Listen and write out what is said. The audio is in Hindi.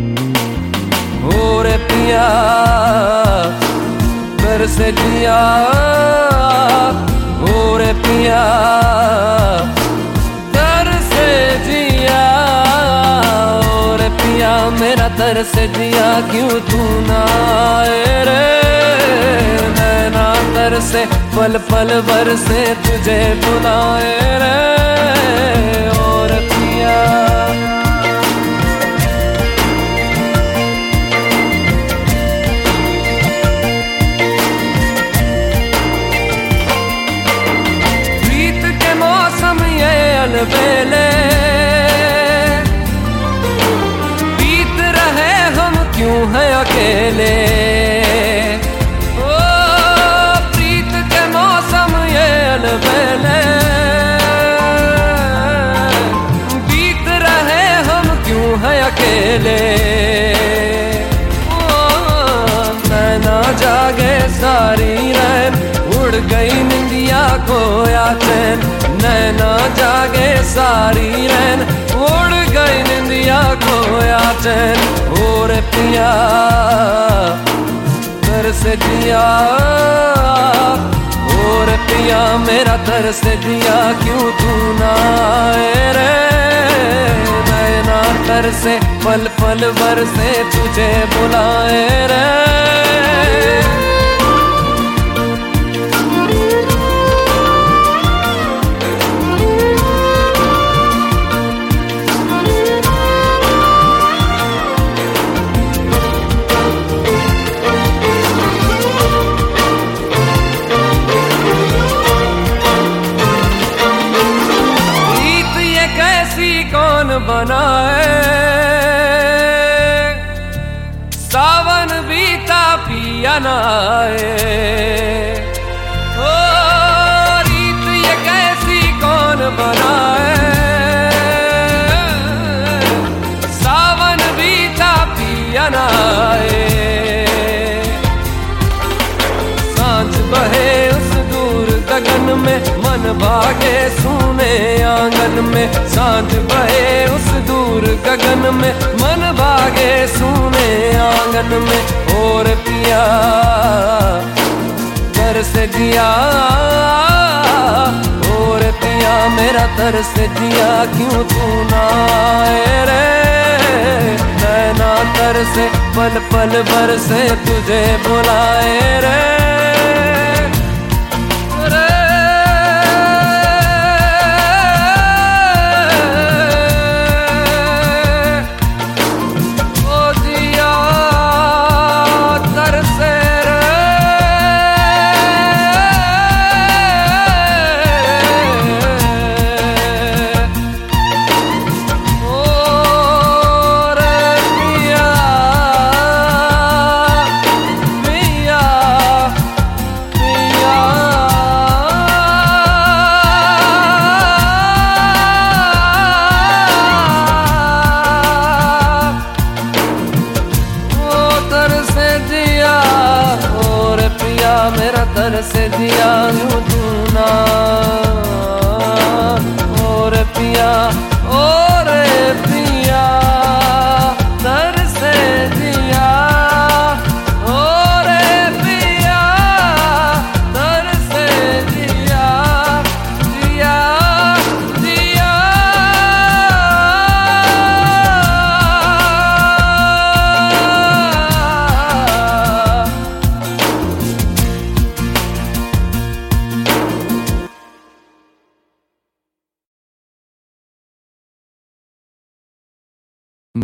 और पिया घर से जिया, और पिया घर से जिया, और पिया मेरा तर से जिया क्यों तू ना आए रे। नैना तर से पल पल भर से तुझे बुलाए रे। और पिया अलबेले बीत रहे हम क्यों हैं अकेले। ओ प्रीत के मौसम ये अलबेले बीत रहे हम क्यों हैं अकेले। ओ नैना जागे सारी रैन उड़ गई निंदिया खोया चैन। नैना जागे सारी रैन उड़ गई निंदिया खोया चैन। और पिया घर से जिया, और पिया मेरा तर से जिया क्यों तू ना आए रे। नैना तर से पल पल भर से तुझे बुलाए रे। कौन बनाए सावन बीता पिया ना आए। ओ रीत ये कैसी कौन बनाए सावन बीता पिया ना आए। सांझ बहे उस दूर गगन में मन भागे सुने आंगन में। सांझ बहे उस दूर गगन में मन भागे सुने आंगन में। और पिया घर से जिया, और पिया मेरा तर से जिया क्यों तू ना आए रे। नैना तर से पल पल भर से तुझे बुलाए रे। मेरा तर